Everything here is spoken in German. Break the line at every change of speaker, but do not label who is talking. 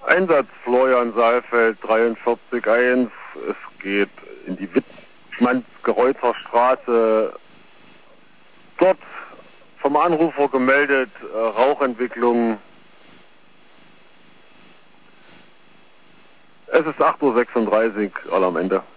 Einsatz Florian Saalfeld 43.1. Es geht in die Wittmanns-Gereuzer Straße. Dort vom Anrufer gemeldet, Rauchentwicklung. Es ist 8:36 Uhr, all am Ende.